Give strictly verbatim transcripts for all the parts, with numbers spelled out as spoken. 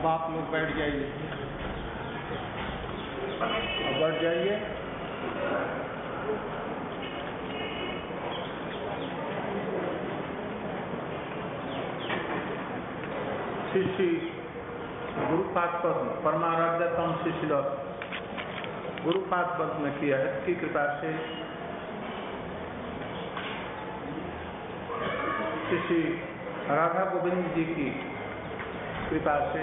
आप लोग बैठ जाइए, अब बैठ जाइए। श्री श्री गुरुपाद पद्म परमाराध्यतम शिशिल गुरुपाद पद्म में किया है की कृपा से श्री श्री राधा गोविंद जी की कृपा से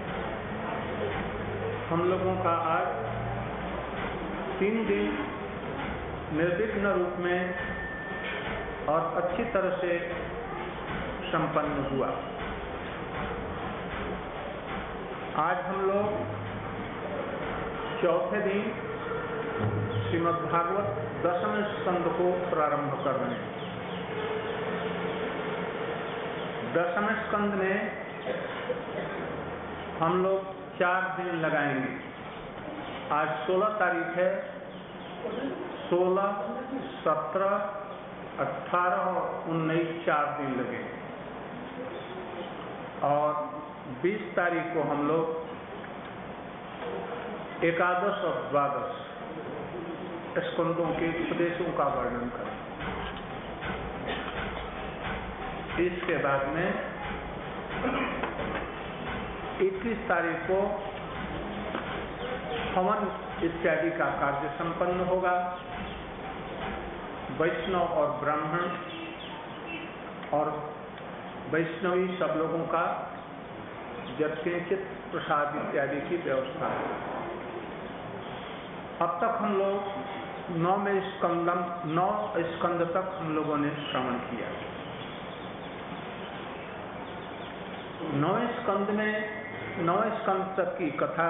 हम लोगों का आज तीन दिन निर्विघ्न रूप में और अच्छी तरह से संपन्न हुआ। आज हम लोग चौथे दिन श्रीमद्भागवत दसवें स्कंद को प्रारंभ कर रहे हैं। दसवें स्कंद में हम लोग चार दिन लगाएंगे। आज सोलह तारीख है, सोलह, सत्रह, अठारह और उन्नीस चार दिन लगे और बीस तारीख को हम लोग एकादश और द्वादश स्कंदों के उपदेशों का वर्णन करें। इसके बाद में इक्कीस तारीख को हवन इत्यादि का कार्य संपन्न होगा। वैष्णव और ब्राह्मण और वैष्णवी सब लोगों का यथेचित प्रसाद इत्यादि की व्यवस्था है। अब तक हम लोग नौ में स्कंदम नौ स्कंद तक हम लोगों ने श्रवण किया। नौ स्कंद में नौ स्कंद तक की कथा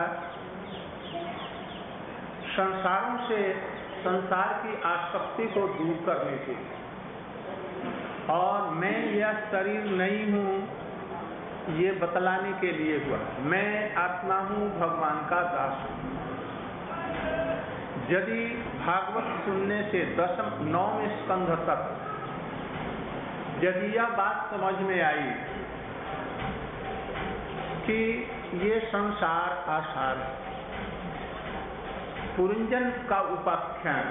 संसारों से संसार की आसक्ति को दूर करने के और मैं यह शरीर नहीं हूँ ये बतलाने के लिए हुआ। मैं आत्मा हूँ, भगवान का दास हूँ। यदि भागवत सुनने से दसम नौवें स्कंध तक यदि यह बात समझ में आई कि ये संसार आसार है, पुरंजन का उपाख्यान,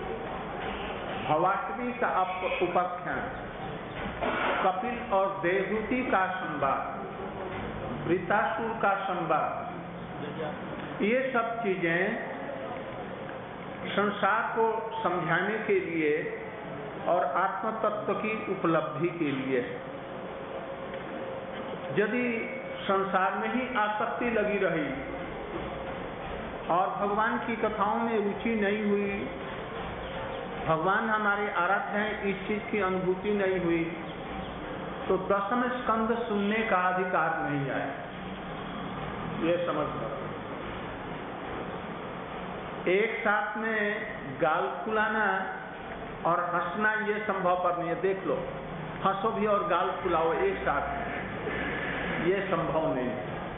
भवाटवी का उपाख्यान, कपिल और देवहूति का संवाद, वृतासुर का संवाद, ये सब चीजें संसार को समझाने के लिए और आत्म तत्व की उपलब्धि के लिए। यदि संसार में ही आसक्ति लगी रही और भगवान की कथाओं में रुचि नहीं हुई, भगवान हमारे आराध्य हैं, इस चीज की अनुभूति नहीं हुई, तो दसम स्कंद सुनने का अधिकार नहीं आया। ये समझ लो। एक साथ में गाल फुलाना और हंसना ये संभव पर नहीं है। देख लो, हंसो भी और गाल फुलाओ एक साथ, ये संभव नहीं।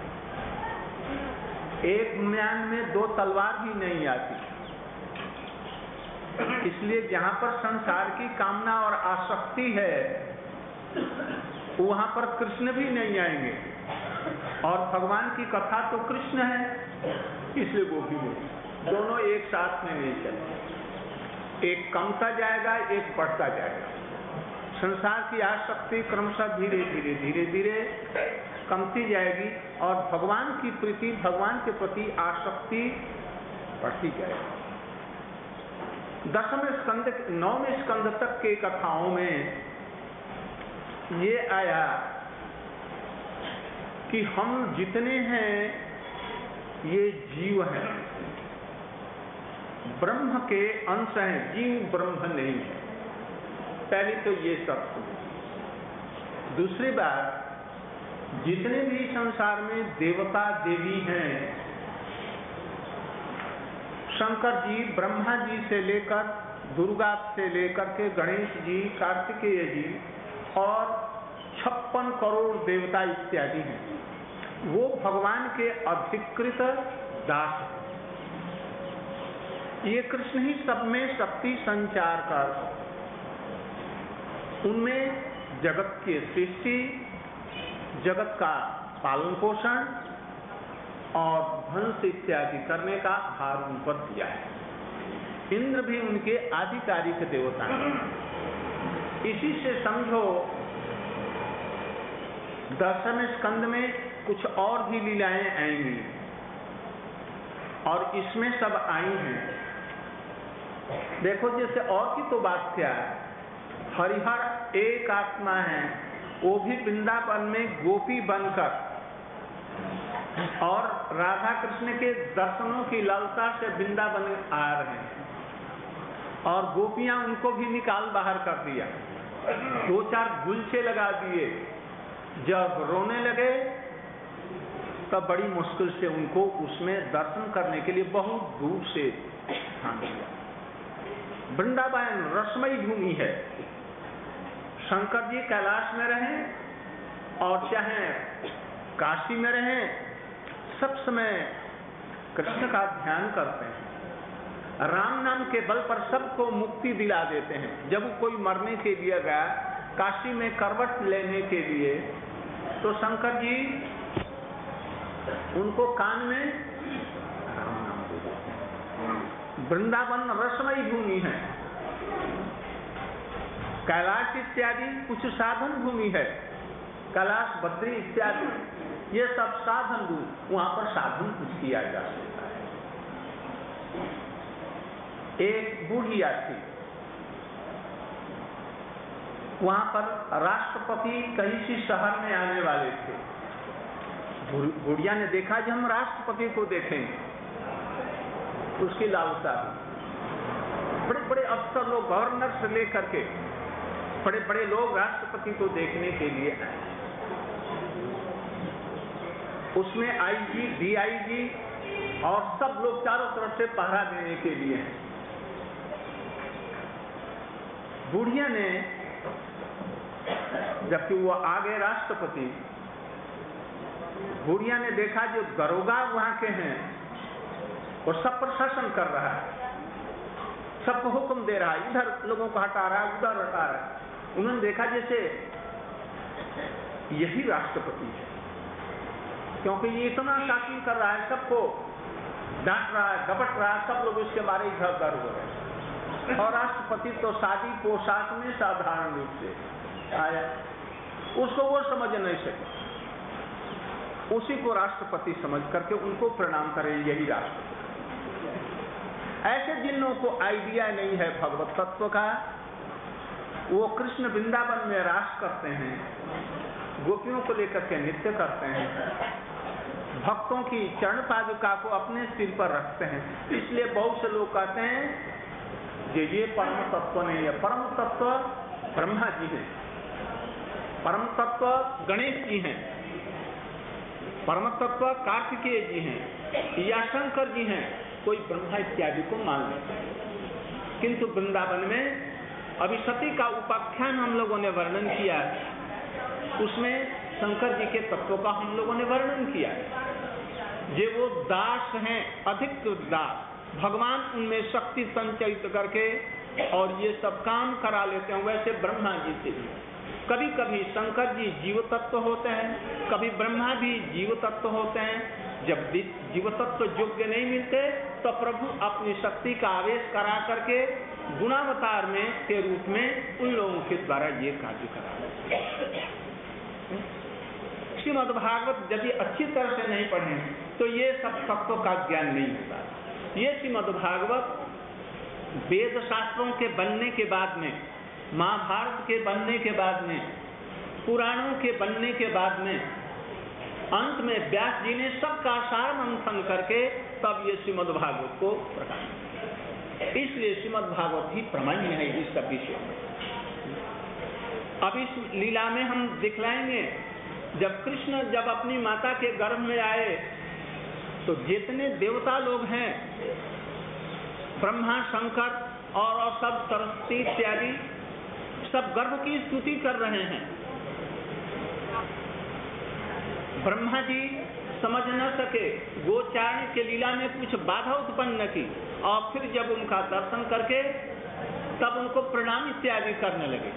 एक म्यान में दो तलवार भी नहीं आती। इसलिए जहां पर संसार की कामना और आसक्ति है वहां पर कृष्ण भी नहीं आएंगे, और भगवान की कथा तो कृष्ण है, इसलिए वो भी नहीं। दोनों एक साथ में नहीं चलते। एक कमता जाएगा, एक बढ़ता जाएगा। संसार की आसक्ति क्रमशः धीरे धीरे धीरे धीरे कमती जाएगी और भगवान की प्रीति, भगवान के प्रति आसक्ति बढ़ती जाएगी। दसवें स्कंद, नौवें स्कंद तक के कथाओं में ये आया कि हम जितने हैं ये जीव हैं, ब्रह्म के अंश हैं, जीव ब्रह्म नहीं है। पहली तो ये सब। दूसरी बात, जितने भी संसार में देवता देवी हैं, शंकर जी, ब्रह्मा जी से लेकर दुर्गा से लेकर के गणेश जी, कार्तिकेय जी और छप्पन करोड़ देवता इत्यादि हैं, वो भगवान के अधिकृत दास हैं। ये कृष्ण ही सब में शक्ति संचार कर उनमें जगत की सृष्टि, जगत का पालन पोषण और ध्वंस इत्यादि करने का भार उन पर दिया है। इंद्र भी उनके आधिकारिक देवता हैं। इसी से समझो दसवें स्कंद में कुछ और भी लीलाएं आएंगी और इसमें सब आई हैं। देखो जैसे और की तो बात क्या है, हरिहर एक आत्मा है, वो भी वृंदावन में गोपी बनकर और राधा कृष्ण के दर्शनों की लालसा से वृंदावन आ रहे हैं और गोपियां उनको भी निकाल बाहर कर दिया, दो चार गुलछे लगा दिए। जब रोने लगे तब बड़ी मुश्किल से उनको उसमें दर्शन करने के लिए बहुत दूर से ठान दिया। वृंदावन रसमयी भूमि है। शंकर जी कैलाश में रहें और चाहे काशी में रहें, सब समय कृष्ण का ध्यान करते हैं। राम नाम के बल पर सबको मुक्ति दिला देते हैं। जब कोई मरने के लिए गया काशी में करवट लेने के लिए, तो शंकर जी उनको कान में राम नाम दे देते हैं। वृंदावन रसमयी भूमि है। कैलाश इत्यादि कुछ साधन भूमि है। कैलाश बद्री इत्यादि ये सब साधन भूमि, वहां पर साधन कुछ किया जा सकता है। एक बुढ़िया थी, वहां पर राष्ट्रपति कहीं सी शहर में आने वाले थे। बुढ़िया ने देखा कि हम राष्ट्रपति को देखेंगे, उसकी लालसा। बड़े बड़े अफसर लोग, गवर्नर से लेकर के बड़े बड़े लोग राष्ट्रपति को देखने के लिए आए। उसमें आईजी, डीआईजी और सब लोग चारों तरफ से पहरा देने के लिए हैं। बुढ़िया ने जबकि वो आ गए राष्ट्रपति, बुढ़िया ने देखा जो दरोगा वहां के हैं वो सब पर शासन कर रहा है, सबको हुक्म दे रहा है, इधर लोगों को हटा रहा है, उधर हटा रहा है। उन्होंने देखा जैसे यही राष्ट्रपति है, क्योंकि ये इतना शासन कर रहा है, सबको डांट रहा है, गपट रहा है, सब लोग इसके बारे में इधर उधर हो रहे हैं। और राष्ट्रपति तो शादी पोशाक में साधारण रूप से आया, उसको वो समझ नहीं सके। उसी को राष्ट्रपति समझ करके उनको प्रणाम करें, यही राष्ट्रपति। ऐसे जिन लोगों को आइडिया नहीं है भगवत तत्व का, वो कृष्ण वृंदावन में रास करते हैं, गोपियों को लेकर के नृत्य करते हैं, भक्तों की चरण पादुका को अपने सिर पर रखते हैं। इसलिए बहुत से लोग कहते हैं कि ये परम तत्व नहीं है। परम तत्व ब्रह्मा जी हैं, परम तत्व गणेश जी हैं, परम तत्व कार्तिकेय जी हैं या शंकर जी हैं, कोई ब्रह्मा इत्यादि को मान लेते हैं। किंतु वृंदावन में अभी सती का उपाख्यान हम लोगों ने वर्णन किया, उसमें शंकर जी के तत्व का हम लोगों ने वर्णन किया। ये वो दास हैं, अधिकृत दास, भगवान उनमें शक्ति संचयित करके और ये सब काम करा लेते हैं। वैसे ब्रह्मा जी से भी कभी कभी शंकर जी जीव तत्व होते हैं, कभी ब्रह्मा भी जीव तत्व होते हैं। जब जीव तत्व योग्य नहीं मिलते तो प्रभु अपनी शक्ति का आवेश करा करके गुणावतार में के रूप में उन लोगों के द्वारा ये कार्य करा लेते हैं। श्रीमद् भागवत यदि अच्छी तरह से नहीं पढ़े तो ये सब तत्व का ज्ञान नहीं होता। ये श्रीमद् भागवत वेद शास्त्रों के बनने के बाद में, महाभारत के बनने के बाद में, पुराणों के बनने के बाद में, अंत में व्यास जी ने सबका सार मंथन करके तब ये श्रीमद् भागवत को प्रकाश किया। इसलिए श्रीमद् भागवत ही प्रामाण्य है इस सब विषय में। अब इस लीला में हम दिखलाएंगे, जब कृष्ण जब अपनी माता के गर्भ में आए तो जितने देवता लोग हैं, ब्रह्मा, शंकर और सब सरस्वती इत्यादि, सब गर्भ की स्तुति कर रहे हैं। ब्रह्मा जी समझ न सके, गोचारण के लीला में कुछ बाधा उत्पन्न की और फिर जब उनका दर्शन करके तब उनको प्रणाम इत्यादि करने लगे।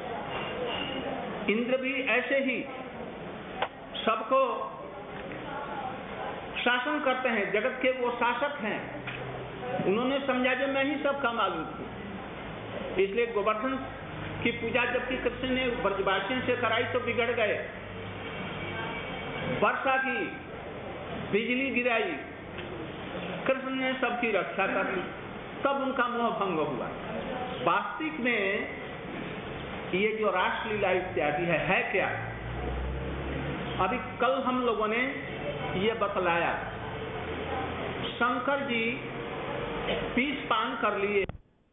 इंद्र भी ऐसे ही सबको शासन करते हैं, जगत के वो शासक हैं। उन्होंने समझा जो मैं ही सबका मालूम हूँ, इसलिए गोवर्धन की पूजा जबकि कृष्ण ने ब्रजवासियों से कराई तो बिगड़ गए। वर्षा की, बिजली गिराई, कृष्ण ने सबकी रक्षा कर ली, तब उनका मोह भंग हुआ। वास्तविक में ये जो रासलीला इत्यादि है, है क्या? अभी कल हम लोगों ने ये बतलाया, शंकर जी पीस पान कर लिए,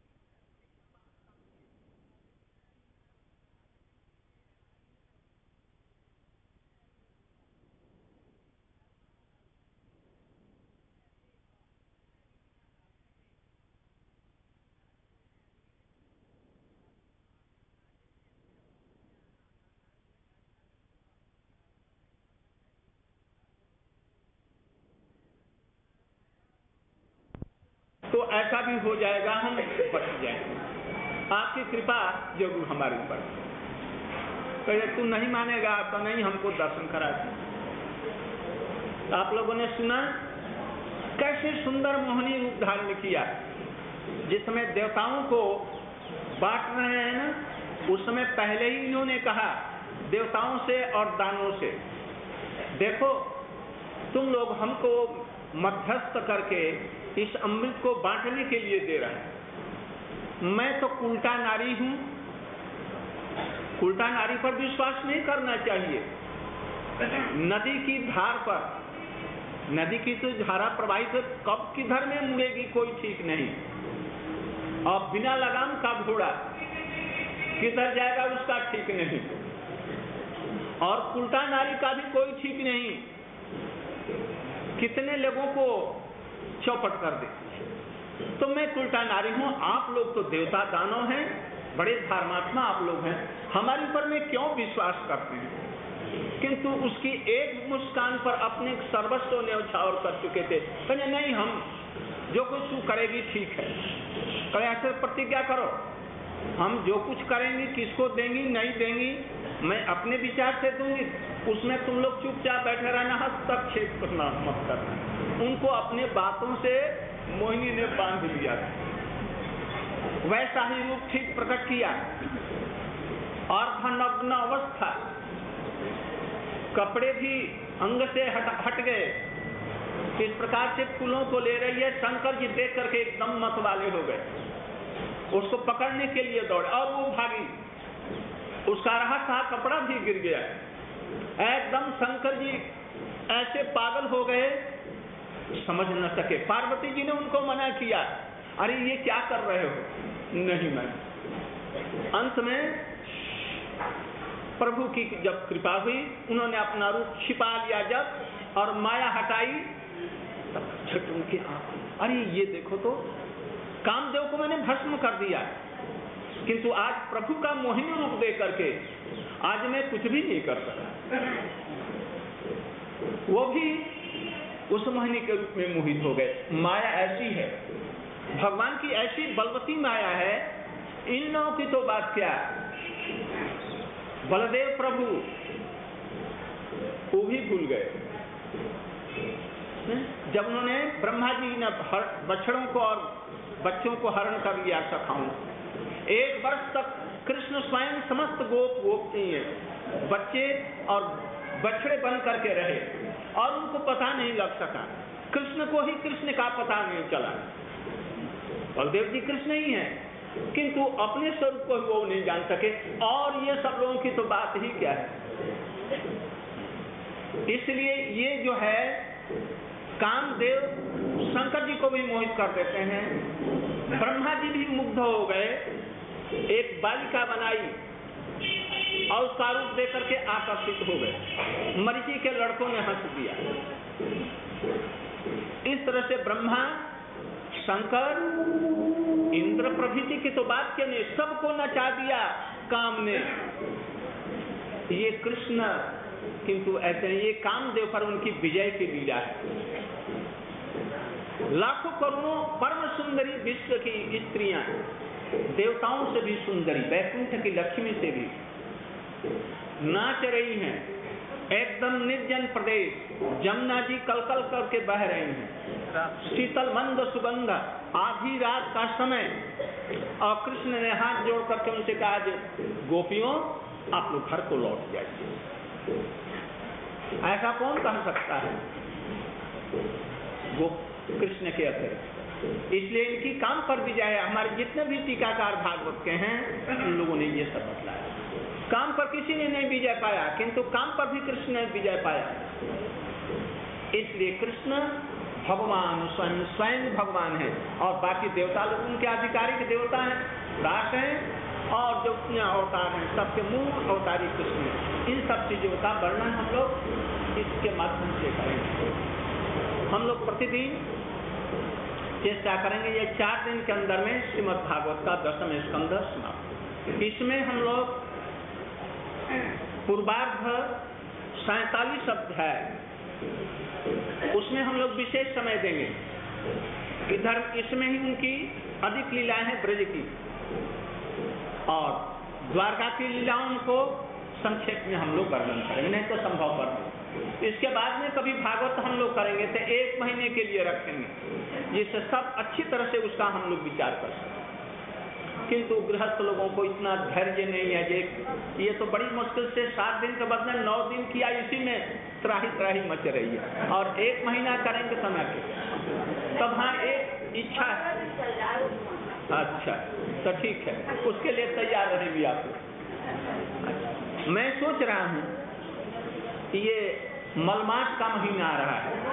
तो ऐसा भी हो जाएगा, हम बच जाएंगे। आपकी कृपा जरूर हमारे ऊपर। तो ये तू नहीं मानेगा तो नहीं, हमको दर्शन करा दे। आप लोगों ने सुना कैसे सुंदर मोहनी रूप धारण किया। जिस समय देवताओं को बांट रहे हैं ना, उस समय पहले ही इन्होंने कहा देवताओं से और दानवों से, देखो तुम लोग हमको मध्यस्थ करके इस अमृत को बांटने के लिए दे रहे हैं। मैं तो उल्टा नारी हूं, उल्टा नारी पर विश्वास नहीं करना चाहिए। नदी की धार पर, नदी की तो धारा प्रवाहित कब किधर में मुड़ेगी कोई ठीक नहीं, और बिना लगाम का घोड़ा किधर जाएगा उसका ठीक नहीं, और उल्टा नारी का भी कोई ठीक नहीं, कितने लोगों को चौपट कर दे। तो मैं उल्टा नारी हूं, आप लोग तो देवता दानव हैं, बड़े धर्मात्मा आप लोग हैं, हमारे ऊपर में क्यों विश्वास करते हैं? किंतु उसकी एक मुस्कान पर अपने सर्वस्व न्यौछावर कर चुके थे। कहने नहीं, हम जो कुछ तू करेगी ठीक है। कहे ऐसे प्रतिज्ञा करो, हम जो कुछ करेंगे किसको देंगी नहीं देंगी मैं अपने विचार से दूंगी, उसमें तुम लोग चुपचाप बैठे रहना, हस्तक्षेप करना मत करना। उनको अपने बातों से मोहिनी ने बांध लिया, वैसा ही रूप ठीक प्रकट किया। अर्धनग्न अवस्था, कपड़े भी अंग से हट हट गए। इस प्रकार से फूलों को ले रही है। शंकर जी देख करके एकदम मत वाले हो गए, उसको पकड़ने के लिए दौड़े और वो भागी, उसका रहा था कपड़ा भी गिर गया। एकदम शंकर जी ऐसे पागल हो गए, समझ न सके। पार्वती जी ने उनको मना किया, अरे ये क्या कर रहे हो? नहीं मैं। अंत में प्रभु की जब कृपा हुई, उन्होंने अपना रूप छिपा लिया जब, और माया हटाई, तब झट उनकी आंख, अरे ये देखो तो कामदेव को मैंने भस्म कर दिया, किंतु आज प्रभु का मोहिनी रूप दे करके आज मैं कुछ भी नहीं कर सका। वो भी उस मोहिनी के रूप में मोहित हो गए। माया ऐसी है, भगवान की ऐसी बलवती माया है। इन लोगों की तो बात क्या, बलदेव प्रभु वो भी भूल गए। जब उन्होंने ब्रह्मा जी ने बछड़ों को और बच्चों को हरण कर लिया सखाओं, एक वर्ष तक कृष्ण स्वयं समस्त गोप गोपी बच्चे और बछड़े बन करके रहे और उनको पता नहीं लग सका। कृष्ण को ही कृष्ण का पता नहीं चला। बलदेव जी कृष्ण ही है, किंतु अपने स्वरूप को वो नहीं जान सके। और ये सब लोगों की तो बात ही क्या है। इसलिए ये जो है कामदेव शंकर जी को भी मोहित कर देते हैं। ब्रह्मा जी भी मुग्ध हो गए, एक बालिका बनाई और उसका रूप देकर के आकर्षित हो गए। मरीचि के लड़कों ने हंस दिया। इस तरह से ब्रह्मा, शंकर, इंद्र प्रभृति की तो बात क्या नहीं, सबको नचा दिया काम ने। ये कृष्ण किंतु ऐसे नहीं, ये कामदेव पर उनकी विजय की लीला है। लाखों करोड़ों परम सुंदरी विश्व की स्त्रियां देवताओं से भी सुंदरी, वैकुंठ की लक्ष्मी से भी नाच रही हैं। एकदम निर्जन प्रदेश, जमुना जी कल कल करके बह रही हैं, शीतल मंद सुगंध, आधी रात का समय, और कृष्ण ने हाथ जोड़ करके उनसे कहा, गोपियों आप लोग घर को लौट जाइए। ऐसा कौन कह सकता है वो कृष्ण के अतिरिक्त? इसलिए इनकी काम पर विजय, हमारे जितने भी टीकाकार भागवत के हैं उन लोगों ने ये सब बतलाया। काम पर किसी ने नहीं विजय पाया, किंतु काम पर भी कृष्ण ने विजय पाया। इसलिए कृष्ण भगवान स्वयं स्वयं भगवान है, और बाकी देवता लोग उनके आधिकारिक देवता हैं, दास हैं, और जो अवतार हैं सबके मूल अवतारी कृष्ण है। इन सब चीजों का वर्णन हम लोग इसके माध्यम से करेंगे। हम लोग प्रतिदिन चेष्टा करेंगे ये चार दिन के अंदर में श्रीमद् भागवत का दसम स्कंध समाप्त। इसमें हम लोग पूर्वार्ध सैतालीस अध्याय, उसमें हम लोग विशेष समय देंगे। इधर इसमें ही उनकी अधिक लीलाएं हैं ब्रज की, और द्वारका की लीलाओं को संक्षेप में हम लोग वर्णन करेंगे, नहीं तो संभव पर। इसके बाद में कभी भागवत हम लोग करेंगे तो एक महीने के लिए रखेंगे, जिससे सब अच्छी तरह से उसका हम लोग विचार कर सकें। किंतु गृहस्थ लोगों को इतना धैर्य नहीं है, जे ये तो बड़ी मुश्किल से सात दिन के बदले नौ दिन किया, इसी में त्राही त्राही मच रही है, और एक महीना करेंगे समय के। तब हाँ एक इच्छा है, अच्छा तो ठीक है, उसके लिए तैयार रहेंगी आप। मैं सोच रहा हूँ कि ये मलमास का महीना आ रहा है,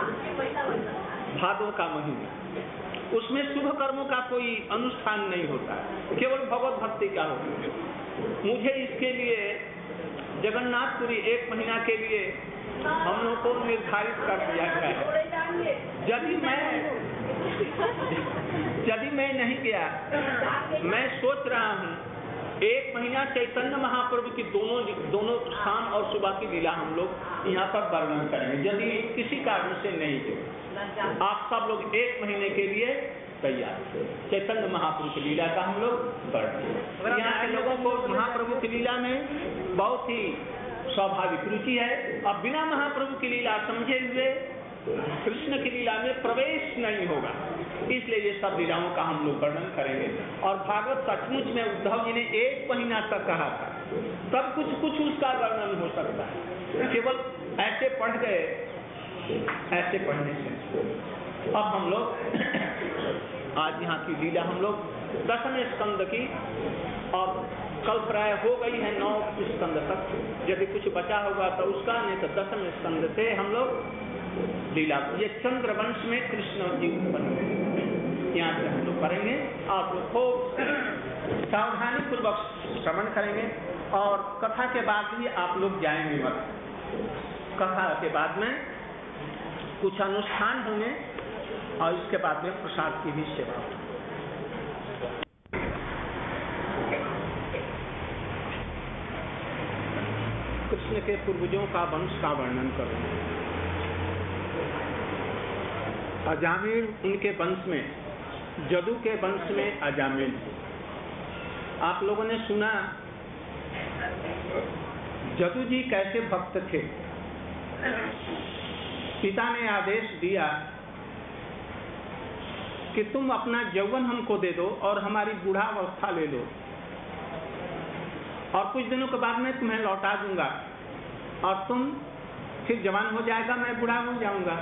भादों का महीना, उसमें शुभ कर्मों का कोई अनुष्ठान नहीं होता, केवल भगवत भक्ति का होता है। मुझे इसके लिए जगन्नाथपुरी एक महीना के लिए हम लोग को निर्धारित कर दिया गया है। यदि मैं यदि मैं नहीं गया, मैं सोच रहा हूँ एक महीना चैतन्य महाप्रभु की दोनों दोनों शाम और सुबह की लीला हम लोग यहाँ पर वर्णन करेंगे। यदि किसी कारण से नहीं जो आप सब लोग एक महीने के लिए तैयार, चैतन्य महाप्रभु की लीला का हम लोग वर्णन। यहाँ के लोगों को महाप्रभु की लीला में बहुत ही स्वाभाविक रुचि है, और बिना महाप्रभु की लीला समझे हुए कृष्ण की लीला में प्रवेश नहीं होगा। इसलिए ये सब लीलाओं का हम लोग वर्णन करेंगे। और भागवत सचमुच में उद्धव जी ने एक महीना तक कहा था, तब कुछ कुछ उसका वर्णन हो सकता है, केवल ऐसे पढ़ गए, ऐसे पढ़ने से। अब हम लोग आज यहाँ की लीला हम लोग दसम स्कंद की, और कल प्राय हो गई है नौ स्कंद तक, यदि कुछ बचा होगा तो उसका, नहीं तो दसम स्कंद से हम लोग लीला, ये चंद्रवंश में कृष्ण जी उत्पन्न हुए, यहाँ से हम लोग करेंगे। आप लोग खूब सावधानी पूर्वक श्रवण करेंगे, और कथा के बाद ही आप लोग जाएंगे मत। कथा के बाद में कुछ अनुष्ठान होंगे, और इसके बाद में प्रसाद की भी सेवा होगी। कृष्ण के पूर्वजों का वंश का वर्णन करूंगा। अजामिल उनके वंश में, जदू के वंश में अजामिल। आप लोगों ने सुना जदू जी कैसे भक्त थे। पिता ने आदेश दिया कि तुम अपना यौवन हमको दे दो और हमारी बूढ़ावस्था ले लो, और कुछ दिनों के बाद मैं तुम्हें लौटा दूंगा, और तुम फिर जवान हो जाएगा, मैं बूढ़ा हो जाऊंगा।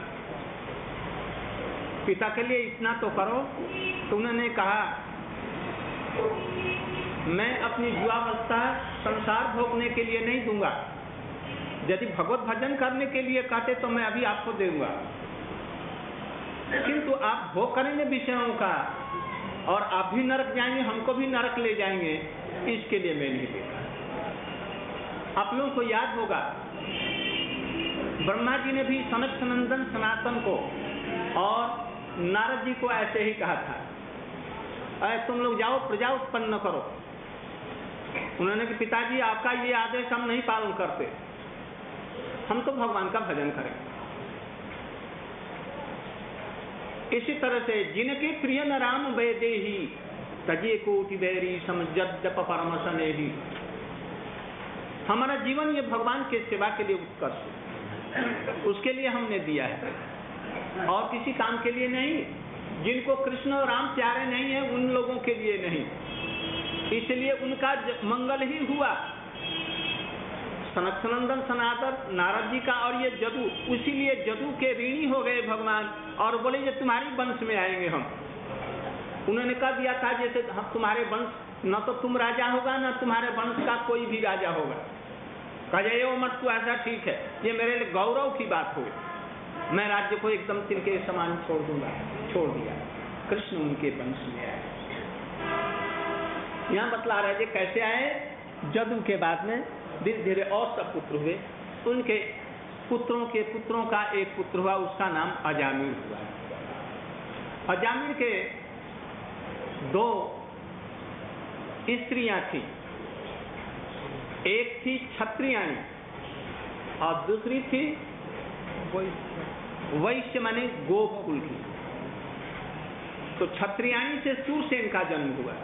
पिता के लिए इतना तो करो। तो उन्होंने कहा, मैं अपनी युवावस्था संसार भोगने के लिए नहीं दूंगा, यदि भगवत भजन करने के लिए कहते तो मैं अभी आपको दूंगा, किंतु आप भोग करेंगे विषयों का, और आप भी नरक जाएंगे, हमको भी नरक ले जाएंगे, इसके लिए मैं नहीं देता। आप लोगों को याद होगा ब्रह्मा जी ने भी सनक सनंदन सनातन को और नारद जी को ऐसे ही कहा था, अरे तुम लोग जाओ प्रजा उत्पन्न करो। उन्होंने कहा पिताजी आपका ये आदेश हम नहीं पालन करते, हम तो भगवान का भजन करें। इसी तरह से जिनके प्रिय न राम वेदे ही तजे कोटि बैरी समझप परम सने ही, हमारा जीवन ये भगवान के सेवा के लिए उत्कर्ष है, उसके लिए हमने दिया है और किसी काम के लिए नहीं। जिनको कृष्ण और राम प्यारे नहीं है उन लोगों के लिए नहीं, इसलिए उनका मंगल ही हुआ। सनत्सनंदन सनातन नारद जी का और ये जदू, इसीलिए जदू के ऋणी हो गए भगवान और बोले ये तुम्हारी वंश में आएंगे हम। उन्होंने कह दिया था जैसे हम तुम्हारे वंश, न तो तुम राजा होगा न तुम्हारे वंश का कोई भी राजा होगा। कहे वो मत तू ऐसा ठीक है, ये मेरे लिए गौरव की बात हुई, मैं राज्य को एकदम तिनके समान छोड़ दूंगा। छोड़ दिया, कृष्ण उनके वंश में आए। यहाँ बतला रहे थे कैसे आए। जदू के बाद में धीरे धीरे और सब पुत्र हुए। उनके पुत्रों के पुत्रों का एक पुत्र हुआ, उसका नाम अजामिल हुआ। अजामिल के दो स्त्रियां थी, एक थी क्षत्रियाणी और दूसरी थी वैश्य माने गोकुल की। तो क्षत्रियाणी से सूरसेन का जन्म हुआ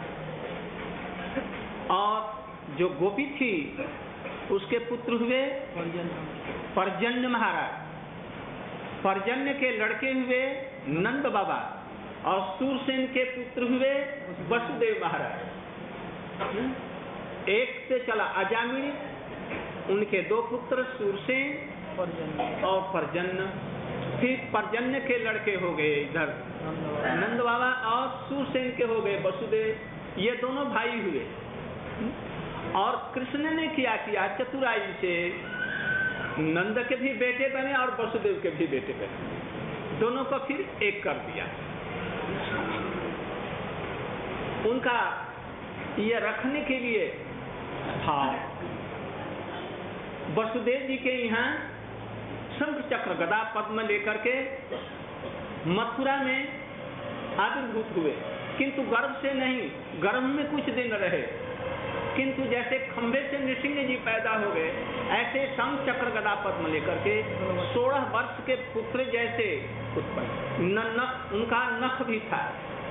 और जो गोपी थी उसके पुत्र हुए पर्जन्य महाराज। पर्जन्य के लड़के हुए नंद बाबा और सूरसेन के पुत्र हुए वसुदेव महाराज। एक से चला अजामिल, उनके दो पुत्र सूरसेन और पर्जन्य। फिर पर्जन्य के लड़के हो गए इधर नंद बाबा और सूरसेन के हो गए वसुदेव। ये दोनों भाई हुए और कृष्ण ने क्या किया, चतुराई से नंद के भी बेटे बने और वसुदेव के भी बेटे बने, दोनों को फिर एक कर दिया। उनका ये रखने के लिए था वसुदेव जी के यहाँ शंख चक्र गदा पद्म लेकर के मथुरा में आविर्भूत हुए, किंतु गर्भ से नहीं, गर्भ में कुछ दिन रहे, किंतु जैसे खंबे से नृसिंह जी पैदा हो गए ऐसे शंख चक्र गदा पद्म लेकर के सोलह वर्ष के पुत्र जैसे उत्पन्न। उनका नख भी था,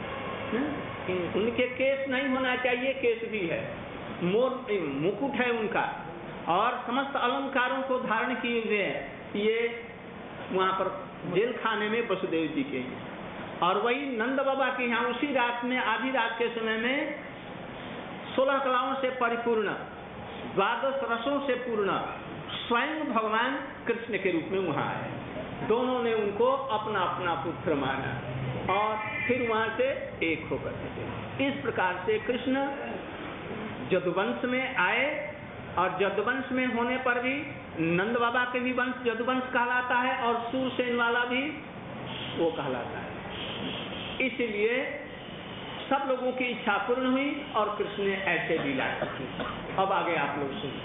उनके केस नहीं होना चाहिए, केस भी है, मोर मुकुट है उनका और समस्त अलंकारों को धारण किए हुए हैं। ये वहां पर जेल खाने में वसुदेव जी के, और वही नंद बाबा के यहाँ उसी रात में आधी रात के समय में सोलह कलाओं से परिपूर्ण, द्वादश रसों से पूर्ण स्वयं भगवान कृष्ण के रूप में वहां आए। दोनों ने उनको अपना अपना पुत्र माना और फिर वहां से एक होकर के इस प्रकार से कृष्ण जदुवंश में आए। और जदुवंश में होने पर भी नंद बाबा के भी वंश जदुवंश कहलाता है और सूरसेन वाला भी वो कहलाता है। इसलिए सब लोगों की इच्छा पूर्ण हुई और कृष्ण ने ऐसे लीला की। अब आगे आप लोग सुनिए।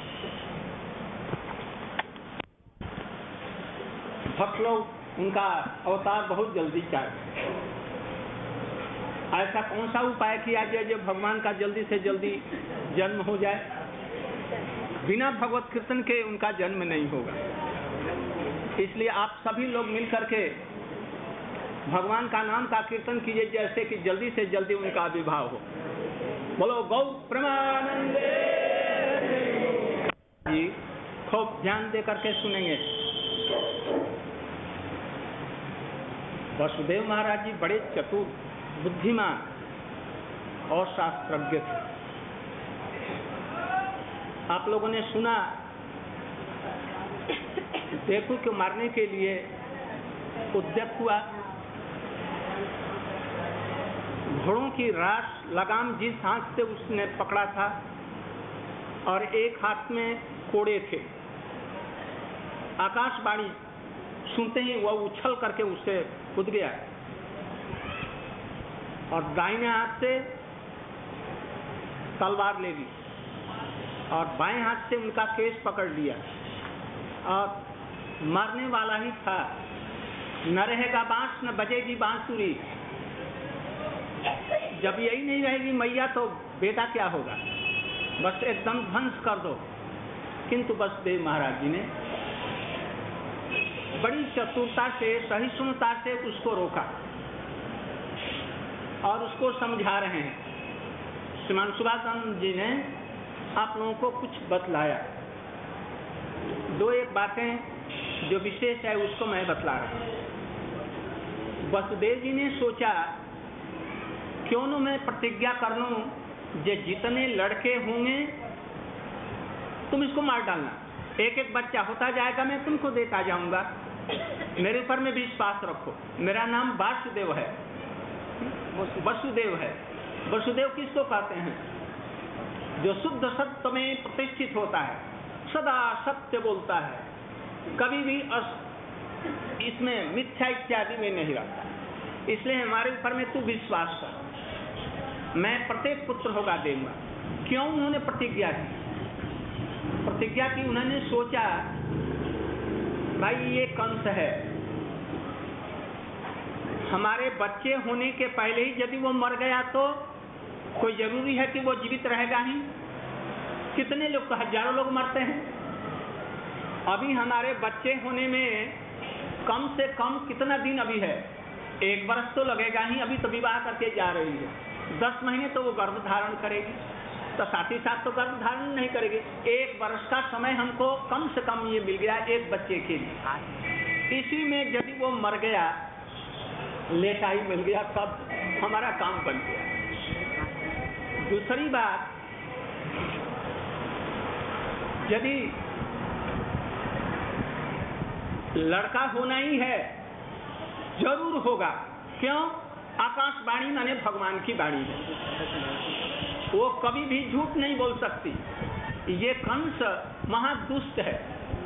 भक्त लोग उनका अवतार बहुत जल्दी चाहिए। ऐसा कौन सा उपाय किया जाए जो भगवान का जल्दी से जल्दी जन्म हो जाए? बिना भगवत कीर्तन के उनका जन्म नहीं होगा। इसलिए आप सभी लोग मिलकर के भगवान का नाम का कीर्तन कीजिए, जैसे कि जल्दी से जल्दी उनका विवाह हो। बोलो गौ प्रेमानंदे जी, खूब ध्यान दे करके सुनेंगे। वसुदेव महाराज जी बड़े चतुर, बुद्धिमान और शास्त्रज्ञ थे। आप लोगों ने सुना देखो को मारने के लिए उद्यत हुआ, घोड़ों की रास लगाम जिस हाथ से उसने पकड़ा था और एक हाथ में कोड़े थे। आकाशवाणी सुनते ही वह उछल करके उससे कूद गया और दाहिने हाथ से तलवार ले ली और बाएं हाथ से उनका केस पकड़ लिया और मारने वाला ही था। न रहेगा बांस न बजेगी बांसुरी, जब यही नहीं रहेगी मैया तो बेटा क्या होगा, बस एकदम ध्वंस कर दो। किंतु वसुदेव महाराज जी ने बड़ी चतुरता से सहिष्णुता से उसको रोका और उसको समझा रहे हैं। श्रीमान सुभाषचंद्र जी ने आप लोगों को कुछ बतलाया दो एक बातें जो विशेष है उसको मैं बतला रहा हूँ। वसुदेव जी ने सोचा क्यों न मैं प्रतिज्ञा कर लूं, जे जितने लड़के होंगे तुम इसको मार डालना, एक एक बच्चा होता जाएगा, मैं तुमको देता जाऊंगा, मेरे ऊपर में विश्वास रखो। मेरा नाम वासुदेव है, वसुदेव है। वसुदेव किसको कहते हैं? जो शुद्ध सत्य में प्रतिष्ठित होता है, सदा सत्य बोलता है, कभी भी अस, इसमें मिथ्या इत्यादि में नहीं रहता। इसलिए हमारे ऊपर में तू विश्वास कर, मैं प्रत्येक पुत्र होगा देऊंगा। क्यों उन्होंने प्रतिज्ञा की? प्रतिज्ञा की उन्होंने सोचा भाई ये कंस है, हमारे बच्चे होने के पहले ही यदि वो मर गया तो कोई जरूरी है कि वो जीवित रहेगा ही? कितने लोग, तो हजारों लोग मरते हैं। अभी हमारे बच्चे होने में कम से कम कितना दिन अभी है? एक वर्ष तो लगेगा ही। अभी तो विवाह करके जा रही है, दस महीने तो वो गर्भ धारण करेगी, तो साथ ही साथ तो गर्भ धारण नहीं करेगी। एक वर्ष का समय हमको कम से कम ये मिल गया एक बच्चे के लिए। इसी में यदि वो मर गया, लेटा ही मिल गया, तब हमारा काम बन गया। दूसरी बात, यदि लड़का होना ही है, जरूर होगा। क्यों? आकाशवाणी माने भगवान की वाणी है, वो कभी भी झूठ नहीं बोल सकती। ये कंस महादुष्ट है,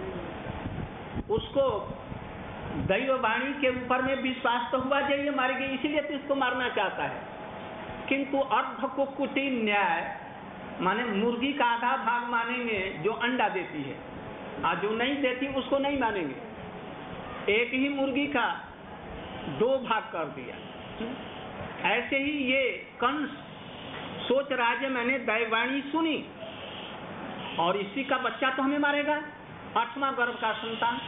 उसको दैव वाणी के ऊपर में विश्वास तो हुआ जाइए मारेगी, इसीलिए तो इसको मारना चाहता है। किंतु अर्ध कुक्कुटी न्याय माने मुर्गी का आधा भाग मानेंगे जो अंडा देती है, और जो नहीं देती उसको नहीं मानेंगे। एक ही मुर्गी का दो भाग कर दिया। ऐसे ही ये कंस सोच रहा है मैंने दैववाणी सुनी और इसी का बच्चा तो हमें मारेगा, आठवां गर्भ का संतान।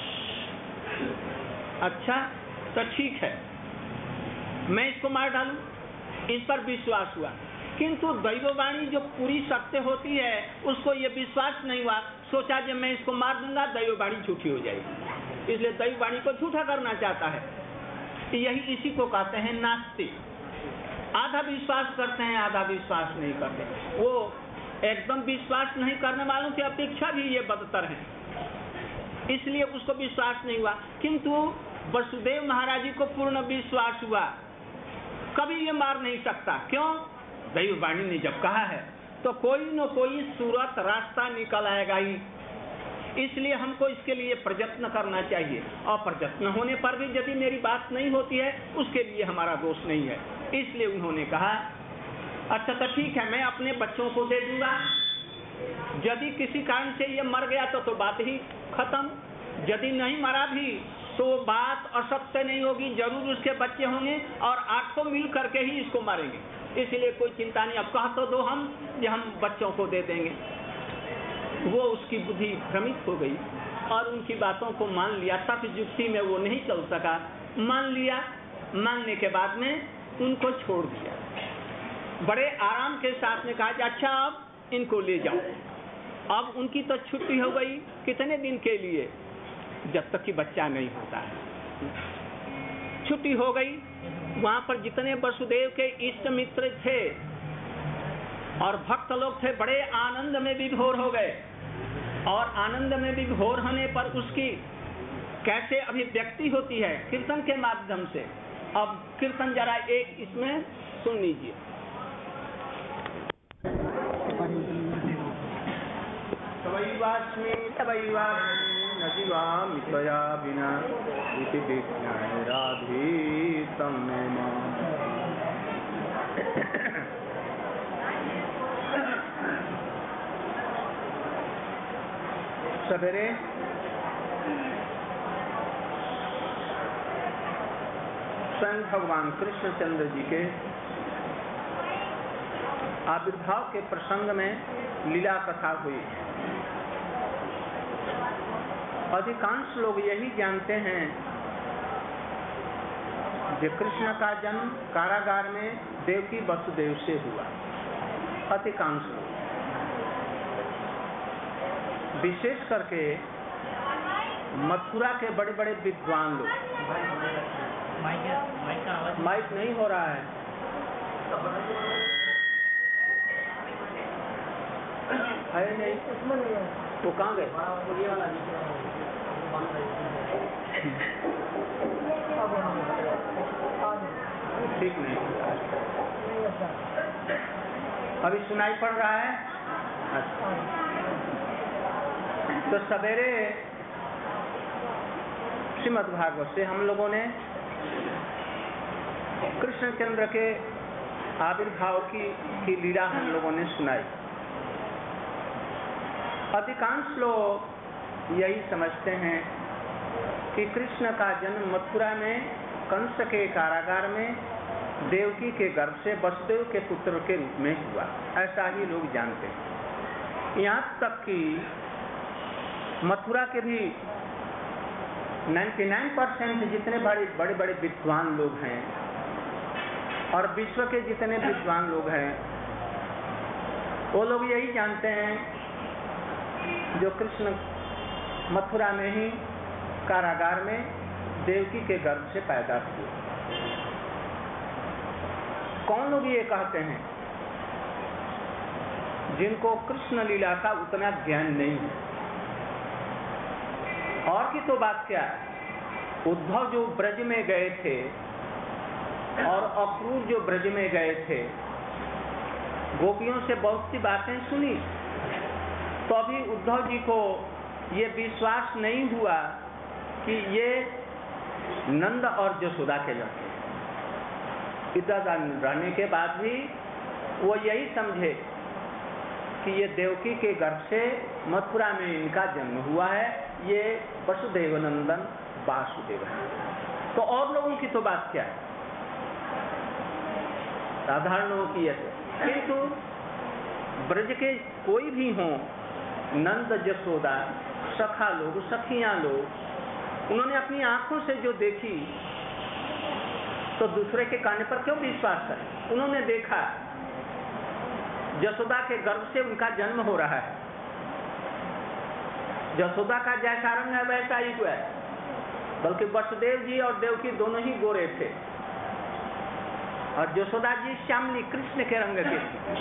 अच्छा तो ठीक है, मैं इसको मार डालूं, इस पर विश्वास हुआ। किंतु दैववाणी जो पूरी सत्य होती है उसको ये विश्वास नहीं हुआ। सोचा जब मैं इसको मार दूंगा दैववाणी झूठी हो जाएगी, इसलिए दैववाणी को झूठा करना चाहता है। यही इसी को कहते हैं नास्तिक। आधा विश्वास करते हैं, आधा विश्वास नहीं करते। वो एकदम विश्वास नहीं करने वालों की अपेक्षा भी ये बदतर है, इसलिए उसको विश्वास नहीं हुआ। किंतु वसुदेव महाराज जी को पूर्ण विश्वास हुआ, कभी ये मार नहीं सकता। क्यों? दैववाणी ने जब कहा है तो कोई न कोई सूरत रास्ता निकल आएगा ही। इसलिए हमको इसके लिए प्रयत्न करना चाहिए, और प्रयत्न होने पर भी यदि मेरी बात नहीं होती है उसके लिए हमारा दोष नहीं है। इसलिए उन्होंने कहा अच्छा तो ठीक है, मैं अपने बच्चों को दे दूंगा। यदि किसी कारण से ये मर गया तो तो बात ही खत्म, यदि नहीं मरा भी तो बात असत्य नहीं होगी, जरूर उसके बच्चे होंगे और आठों मिल करके ही इसको मारेंगे। इसलिए कोई चिंता नहीं, अब कह तो दो हम ये हम बच्चों को दे देंगे। वो उसकी बुद्धि भ्रमित हो गई और उनकी बातों को मान लिया। तर्क युक्ति में वो नहीं चल सका, मान लिया। मानने के बाद में उनको छोड़ दिया, बड़े आराम के साथ में कहा कि अच्छा अब इनको ले जाओ। अब उनकी तो छुट्टी हो गई, कितने दिन के लिए? जब तक कि बच्चा नहीं होता है छुट्टी हो गई। वहां पर जितने वसुदेव के इष्ट मित्र थे और भक्त लोग थे, बड़े आनंद में विभोर हो गए। और आनंद में विभोर होने पर उसकी कैसे अभिव्यक्ति होती है? कीर्तन के माध्यम से। अब कीर्तन जरा एक इसमें सुन लीजिए। तवैवास्मि तवैवास्मि न जीवामि त्वया विना इति विज्ञाय राधीतं मे माम्। सवेरे स्वयं भगवान कृष्णचंद्र जी के आविर्भाव के प्रसंग में लीला कथा हुई। अधिकांश लोग यही जानते हैं कि कृष्ण का जन्म कारागार में देवकी वसुदेव से हुआ। अधिकांश लोग, विशेष करके मथुरा के बड़े बड़े विद्वान लोग, माइक नहीं हो रहा है, है नहीं, वो कहाँ गए? ठीक नहीं, अभी सुनाई पड़ रहा है। अच्छा, तो सवेरे श्रीमद् भागवत से हम लोगों ने कृष्णचंद्र के आविर्भाव की, की लीला हम लोगों ने सुनाई। अधिकांश लोग यही समझते हैं कि कृष्ण का जन्म मथुरा में कंस के कारागार में देवकी के गर्भ से वसुदेव के पुत्र के रूप में हुआ, ऐसा ही लोग जानते हैं। यहाँ तक कि मथुरा के भी निन्यानवे परसेंट जितने बड़े बड़े बड़े विद्वान लोग हैं और विश्व के जितने विद्वान लोग हैं, वो लोग यही जानते हैं जो कृष्ण मथुरा में ही कारागार में देवकी के गर्भ से पैदा हुए। कौन लोग ये कहते हैं जिनको कृष्ण लीला का उतना ज्ञान नहीं है? और की तो बात क्या, उद्धव जो ब्रज में गए थे और अक्रूर जो ब्रज में गए थे, गोपियों से बहुत सी बातें सुनी, तो अभी उद्धव जी को ये विश्वास नहीं हुआ कि ये नंद और यशोदा के लड़के। इतना रहने के बाद भी वो यही समझे कि ये देवकी के गर्भ से मथुरा में इनका जन्म हुआ है, ये वसुदेव नंदन वासुदेव है। तो और लोगों की तो बात क्या है, साधारणों की ऐसे। किंतु ब्रज के कोई भी हो, नंद यशोदा, सखा लोग, सखियां लोग, उन्होंने अपनी आंखों से जो देखी तो दूसरे के कहने पर क्यों विश्वास करें? उन्होंने देखा यशोदा के गर्भ से उनका जन्म हो रहा है। यशोदा का जैसा रंग है वैसा ही हुआ है, बल्कि वसुदेव जी और देवकी दोनों ही गोरे थे और यशोदा जी श्यामली कृष्ण के रंग के थे।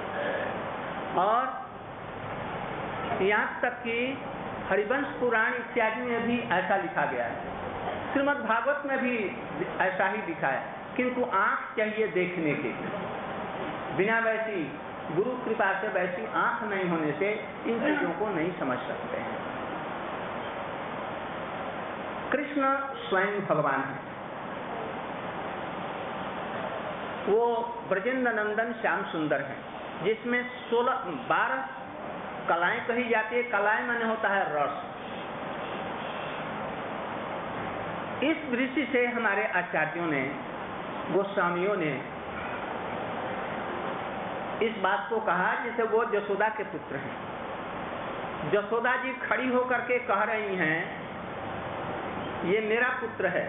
और यहाँ तक कि हरिवंश पुराण इत्यादि में भी ऐसा लिखा गया है, श्रीमद् भागवत में भी ऐसा ही लिखा है। किंतु आंख चाहिए देखने के, बिना वैसी गुरु कृपा से वैसी आंख नहीं होने से इन चीजों को नहीं समझ सकते हैं। कृष्ण स्वयं भगवान है, वो ब्रजेंद्र नंदन श्याम सुंदर है, जिसमें सोलह बारह कलाएं कही जाती है। कलाएं माने होता है रस। इस दृष्टि से हमारे आचार्यों ने, गोस्वामियों ने इस बात को कहा जैसे वो यशोदा के पुत्र हैं। यशोदा जी खड़ी होकर के कह रही हैं ये मेरा पुत्र है,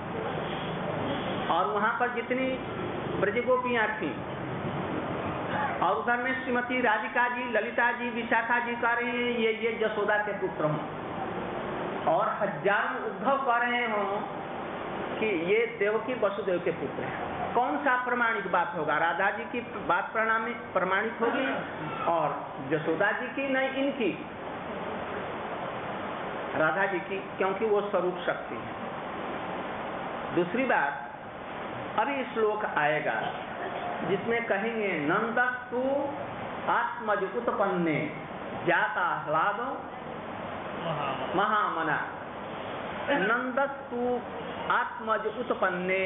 और वहां पर जितनी ब्रजगोपियां थी और उधर में श्रीमती राधिका जी, ललिता जी, विशाखा जी कह रही हैं ये ये यशोदा के पुत्र हों, और हजारों उद्धव कह रहे हों कि ये देवकी वसुदेव के पुत्र हैं। कौन सा प्रमाणिक बात होगा? राधा जी की बात प्रमाणित होगी और यशोदा जी की नहीं, इनकी, राधा जी की, क्योंकि वो स्वरूप शक्ति है। दूसरी बात, अभी श्लोक आएगा जिसमें कहेंगे नंदस्तु आत्मज उत्पन्ने जाता ह्लादो महामना। नंदस्तु आत्मज उत्पन्ने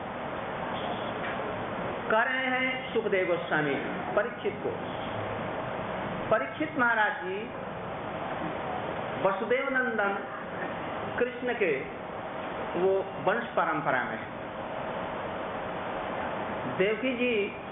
कर रहे हैं सुखदेव गोस्वामी परीक्षित को। परीक्षित महाराज जी वसुदेव नंदन कृष्ण के वो वंश परंपरा में है। देवकी जी